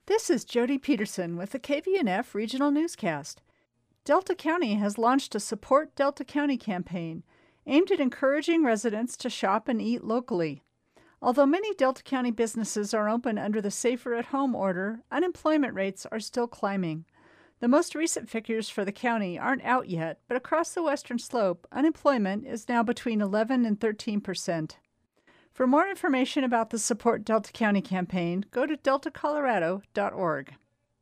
This is Jody Peterson with the KVNF Regional Newscast. Delta County has launched a Support Delta County campaign aimed at encouraging residents to shop and eat locally. Although many Delta County businesses are open under the Safer at Home order, unemployment rates are still climbing. The most recent figures for the county aren't out yet, but across the Western Slope, unemployment is now between 11 and 13%. For more information about the Support Delta County campaign, go to deltacolorado.org.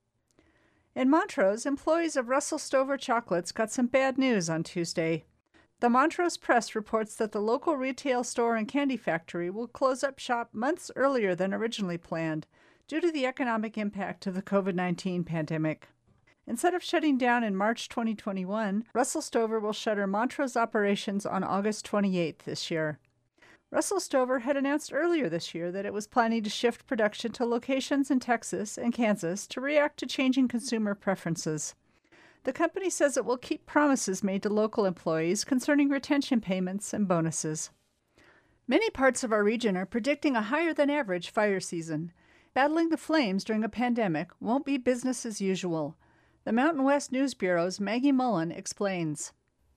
In Montrose, employees of Russell Stover Chocolates got some bad news on Tuesday. The Montrose Press reports that the local retail store and candy factory will close up shop months earlier than originally planned due to the economic impact of the COVID-19 pandemic. Instead of shutting down in March 2021, Russell Stover will shutter Montrose operations on August 28th this year. Russell Stover had announced earlier this year that it was planning to shift production to locations in Texas and Kansas to react to changing consumer preferences. The company says it will keep promises made to local employees concerning retention payments and bonuses. Many parts of our region are predicting a higher-than-average fire season. Battling the flames during a pandemic won't be business as usual. The Mountain West News Bureau's Maggie Mullen explains.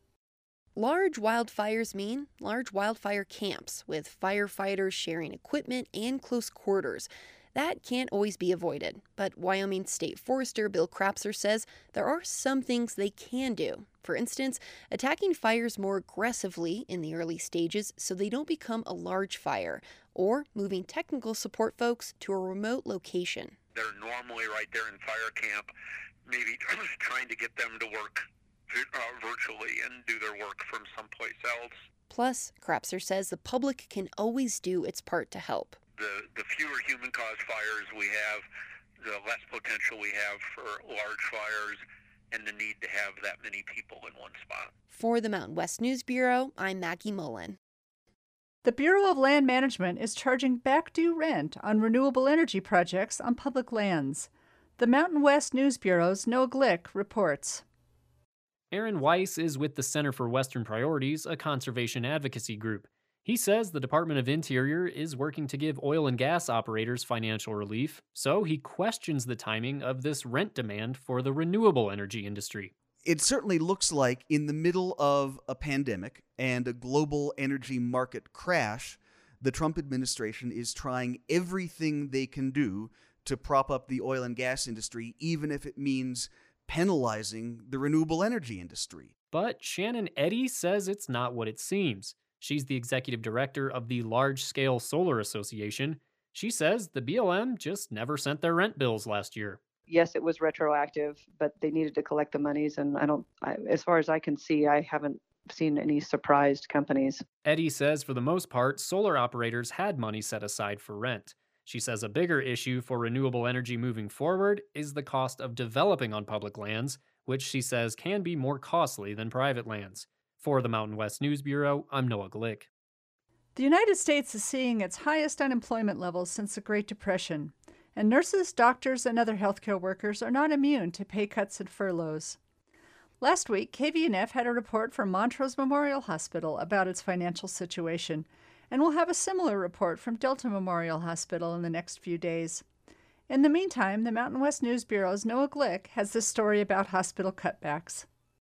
Large wildfires mean large wildfire camps, with firefighters sharing equipment and close quarters. That can't always be avoided, but Wyoming State Forester Bill Crapser says there are some things they can do. For instance, attacking fires more aggressively in the early stages so they don't become a large fire, or moving technical support folks to a remote location. They're normally right there in fire camp, maybe trying to get them to work virtually and do their work from someplace else. Plus, Crapser says the public can always do its part to help. The fewer human-caused fires we have, the less potential we have for large fires and the need to have that many people in one spot. For the Mountain West News Bureau, I'm Maggie Mullen. The Bureau of Land Management is charging back due rent on renewable energy projects on public lands. The Mountain West News Bureau's Noah Glick reports. Aaron Weiss is with the Center for Western Priorities, a conservation advocacy group. He says the Department of Interior is working to give oil and gas operators financial relief, so he questions the timing of this rent demand for the renewable energy industry. It certainly looks like in the middle of a pandemic and a global energy market crash, the Trump administration is trying everything they can do to prop up the oil and gas industry, even if it means penalizing the renewable energy industry. But Shannon Eddy says it's not what it seems. She's the executive director of the Large Scale Solar Association. She says the BLM just never sent their rent bills last year. Yes, it was retroactive, but they needed to collect the monies, and as far as I can see, I haven't seen any surprised companies. Eddy says for the most part, solar operators had money set aside for rent. She says a bigger issue for renewable energy moving forward is the cost of developing on public lands, which she says can be more costly than private lands. For the Mountain West News Bureau, I'm Noah Glick. The United States is seeing its highest unemployment levels since the Great Depression, and nurses, doctors, and other healthcare workers are not immune to pay cuts and furloughs. Last week, KVNF had a report from Montrose Memorial Hospital about its financial situation, and we'll have a similar report from Delta Memorial Hospital in the next few days. In the meantime, the Mountain West News Bureau's Noah Glick has this story about hospital cutbacks.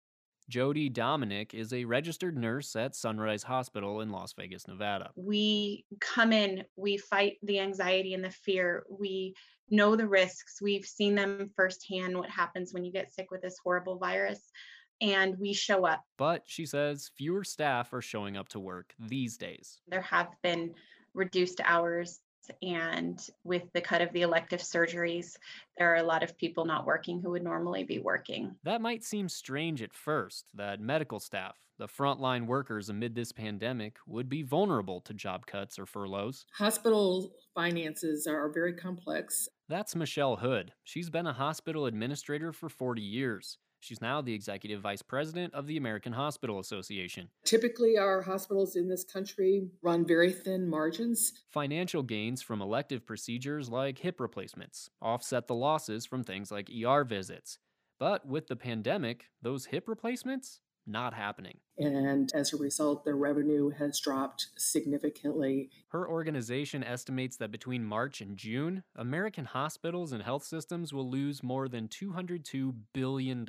Jody Dominic is a registered nurse at Sunrise Hospital in Las Vegas, Nevada. We come in, we fight the anxiety and the fear. We know the risks. We've seen them firsthand, what happens when you get sick with this horrible virus, and we show up. But she says fewer staff are showing up to work these days. There have been reduced hours, and with the cut of the elective surgeries, there are a lot of people not working who would normally be working. That might seem strange at first, that medical staff, the frontline workers amid this pandemic, would be vulnerable to job cuts or furloughs. Hospital finances are very complex. That's Michelle Hood. She's been a hospital administrator for 40 years. She's now the executive vice president of the American Hospital Association. Typically, our hospitals in this country run very thin margins. Financial gains from elective procedures like hip replacements offset the losses from things like ER visits. But with the pandemic, those hip replacements not happening. And as a result, their revenue has dropped significantly. Her organization estimates that between March and June, American hospitals and health systems will lose more than $202 billion.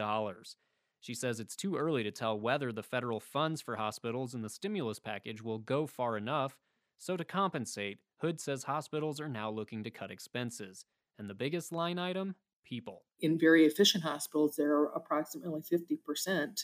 She says it's too early to tell whether the federal funds for hospitals in the stimulus package will go far enough. So to compensate, Hood says hospitals are now looking to cut expenses. And the biggest line item? People. In very efficient hospitals, there are approximately 50%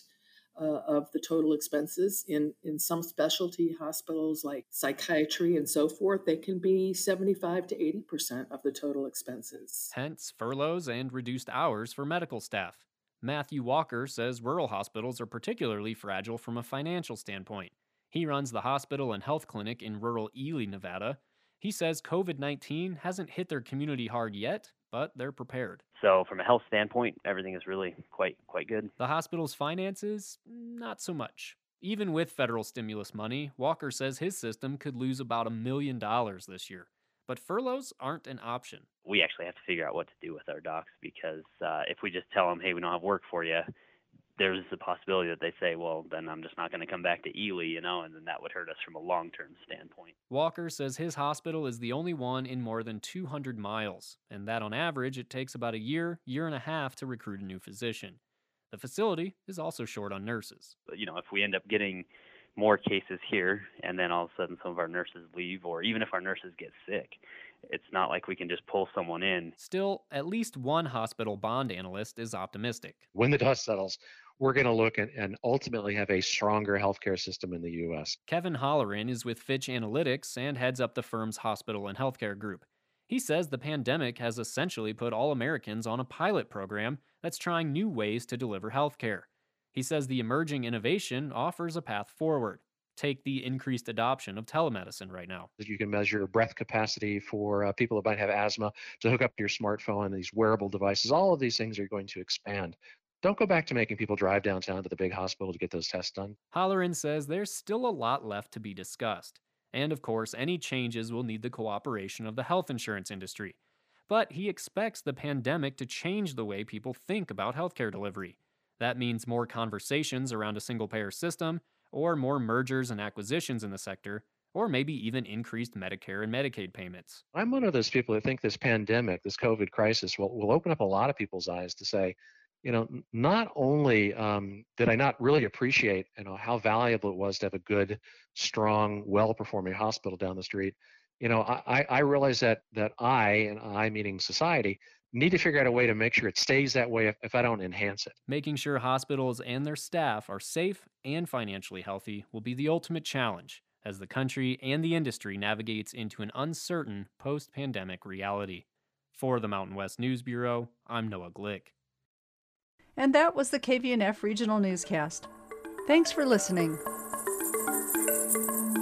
of the total expenses. In some specialty hospitals like psychiatry and so forth, they can be 75 to 80% of the total expenses. Hence, furloughs and reduced hours for medical staff. Matthew Walker says rural hospitals are particularly fragile from a financial standpoint. He runs the hospital and health clinic in rural Ely, Nevada. He says COVID-19 hasn't hit their community hard yet, but they're prepared. So from a health standpoint, everything is really quite good. The hospital's finances, not so much. Even with federal stimulus money, Walker says his system could lose about $1 million this year. But furloughs aren't an option. We actually have to figure out what to do with our docs because if we just tell them, hey, we don't have work for you, there's the possibility that they say, well, then I'm just not going to come back to Ely, and then that would hurt us from a long-term standpoint. Walker says his hospital is the only one in more than 200 miles, and that on average it takes about a year and a half to recruit a new physician. The facility is also short on nurses. But, if we end up getting more cases here and then all of a sudden some of our nurses leave, or even if our nurses get sick, it's not like we can just pull someone in. Still, at least one hospital bond analyst is optimistic. When the dust settles, we're going to look and ultimately have a stronger healthcare system in the U.S. Kevin Holleran is with Fitch Analytics and heads up the firm's hospital and healthcare group. He says the pandemic has essentially put all Americans on a pilot program that's trying new ways to deliver healthcare. He says the emerging innovation offers a path forward. Take the increased adoption of telemedicine right now. You can measure breath capacity for people that might have asthma to hook up to your smartphone, these wearable devices. All of these things are going to expand. Don't go back to making people drive downtown to the big hospital to get those tests done. Holleran says there's still a lot left to be discussed. And of course, any changes will need the cooperation of the health insurance industry. But he expects the pandemic to change the way people think about healthcare delivery. That means more conversations around a single-payer system, or more mergers and acquisitions in the sector, or maybe even increased Medicare and Medicaid payments. I'm one of those people that think this pandemic, this COVID crisis, will open up a lot of people's eyes to say, not only did I not really appreciate, how valuable it was to have a good, strong, well-performing hospital down the street, I realize that I, and I meaning society, need to figure out a way to make sure it stays that way if I don't enhance it. Making sure hospitals and their staff are safe and financially healthy will be the ultimate challenge as the country and the industry navigates into an uncertain post-pandemic reality. For the Mountain West News Bureau, I'm Noah Glick. And that was the KVNF Regional Newscast. Thanks for listening.